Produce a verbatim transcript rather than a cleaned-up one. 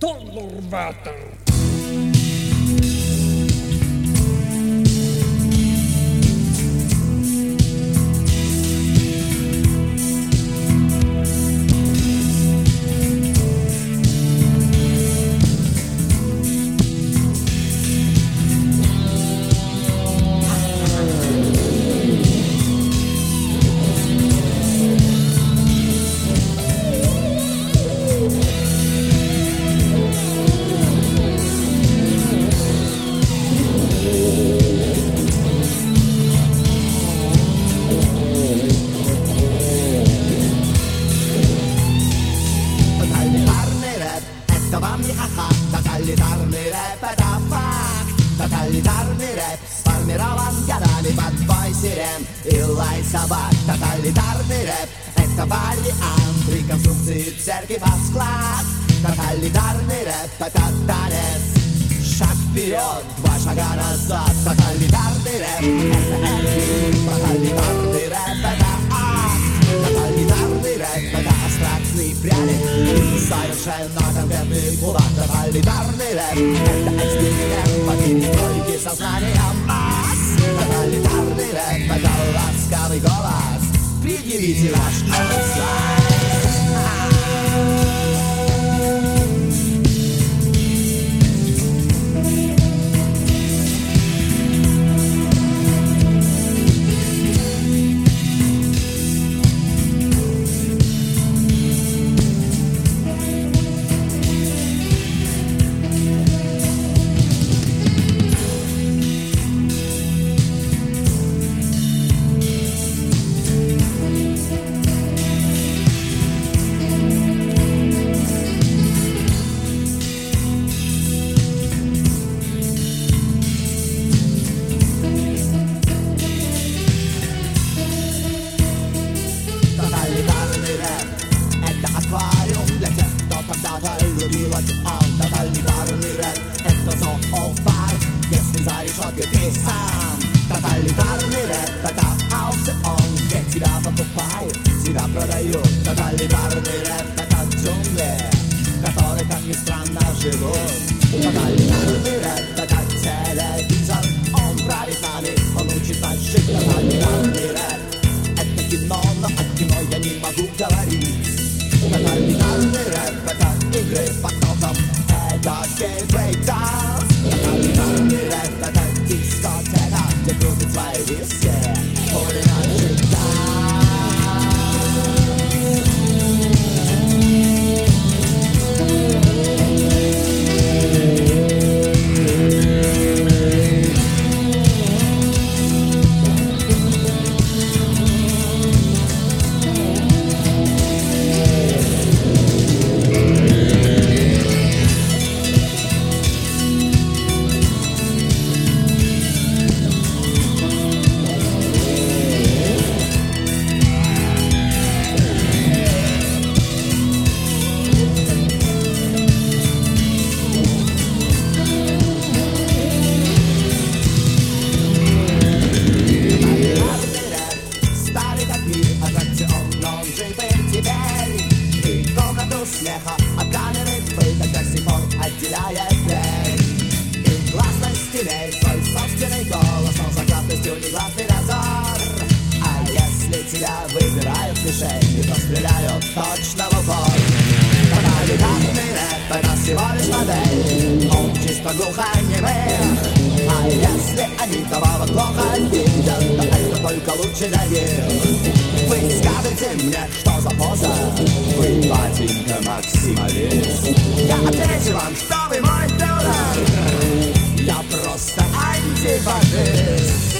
Donnerwetter. Totalitarny rap, это факт. Тоталитарный рэп сформирован годами под бой сирен и лай собак. Тоталитарный рэп — это вариант реконструкции церкви под склад. Тоталитарный рэп — это танец. Шаг вперед, два шага назад. Тоталитарный рэп — это эпик. Тоталитарный рэп — это акт. Тоталитарный рэп — это абстрактный пряник и совершенно конкретный кулак. Тоталитарный рэп — это эксперимент по перестройке сознания масс. Тоталитарный рэп — это ласковый голос. Предъявите ваш адрес. Любил океан, тоталитарный рэп — это зоопарк, если за решеткой ты сам. Тоталитарный рэп — это аукцион, где тебя покупают, тебя продают. Тоталитарный рэп — это джунгли, которые, как ни странно, живут. Тоталитарный рэп — это телевизор, он правит нами, он учит нас жить. Тоталитарный рэп — это кино, но о кино я не могу говорить. Тоталитарный рэп — это игры по кнопкам, это гей-брейк-данс. Тоталитарный рэп — это дискотека, где крутят свои диски, хули смеха от камеры пыток до сих пор отделяет дверь. И гласность имеет свой собственный голос, но за гласностью не гласный дозор. А если тебя выбирают мишень, то стреляют точно в упор. Тоталитарный рэп — это всего лишь модель, он чисто глухонемый. А если они кого-то плохо видят, то это только лучше для них. Вы скажете мне, что за поза? Вы, батенька, максималист. Я отвечу вам, что вы мой феодал. Я просто антифашист.